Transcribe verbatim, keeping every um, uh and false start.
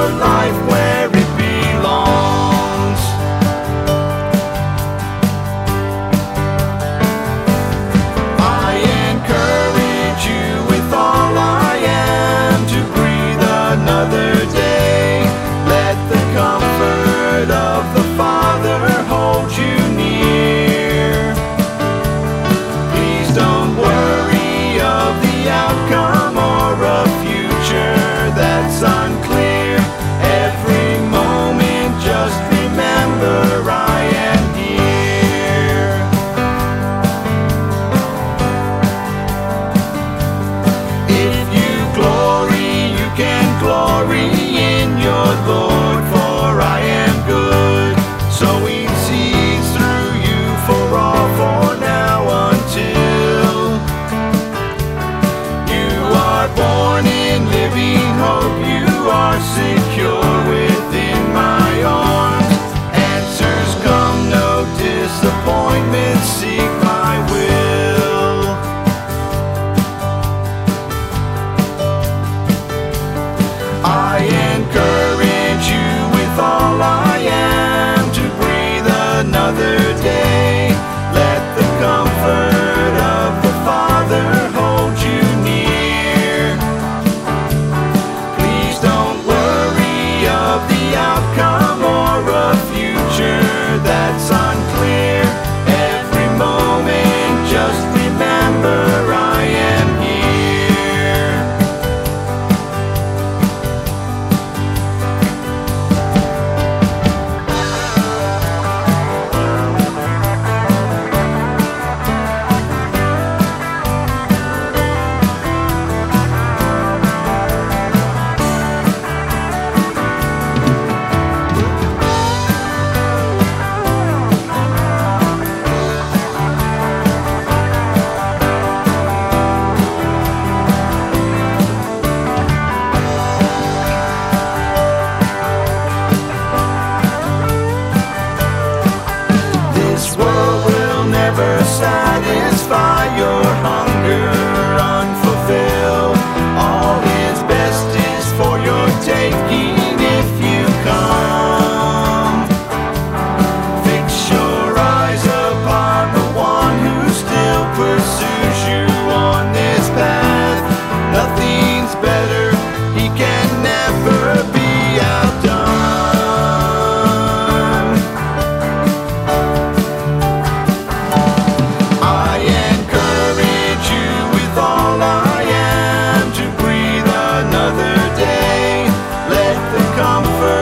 your life where it belongs. I encourage you with all I am to breathe another day. Let the comfort of the Father hold you near. Please don't worry of the outcome or a future that's unclear. Every moment just remember I am here. If you glory, you can glory in your Lord, for I am good, sowing seeds through you for all, for now until you are born in living hope. You are secure within my arms. Answers come, no disappointment. Seek my will. I encourage you with all I am to breathe another day. Let the comfort of the Father hold you near. Please don't worry of the outcome or a future that's unclear. Every moment just remember I am here. This world will never satisfy your hunger unfulfilled. All is best is for your taking if you come. Fix your eyes upon the one who still pursues you on this path. Nothing's better, he can never be outdone. I encourage you with all I am to breathe another day. Let the comfort